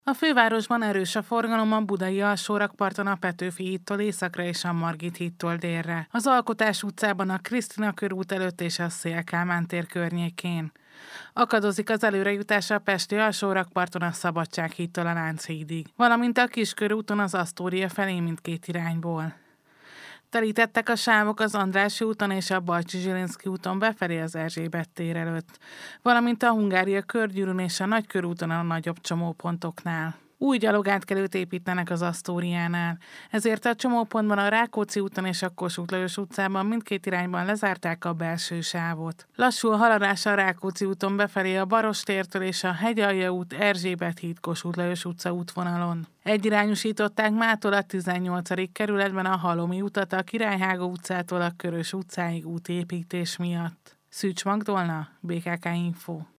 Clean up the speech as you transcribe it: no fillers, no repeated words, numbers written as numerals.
A fővárosban erős a forgalom a budai alsórakparton a Petőfi hídtól északra és a Margit hídtól délre. Az Alkotás utcában a Krisztina körút előtt és a Széll Kálmán tér környékén. Akadozik az előrejutás a pesti alsórakparton a Szabadság hídtól a Lánchídig, valamint a Kiskörúton az Asztória felé mindkét irányból. Telítettek a sávok az Andrássy úton és a Bajcsy-Zsilinszky úton befelé az Erzsébet tér előtt, valamint a Hungária körgyűrűn és a Nagykörúton a nagyobb csomópontoknál. Új gyalogátkelőt építenek az Asztóriánál, ezért a csomópontban a Rákóczi úton és a Kossuth Lajos utcában mindkét irányban lezárták a belső sávot. Lassú a haladás a Rákóczi úton befelé a Barostértől és a Hegyalja út, Erzsébet híd, Kossuth Lajos utca útvonalon. Egyirányosították mától a 18. kerületben a Halomi utat a Királyhágó utcától a Körös utcáig útépítés miatt. Szűcs Magdolna, BKK Info.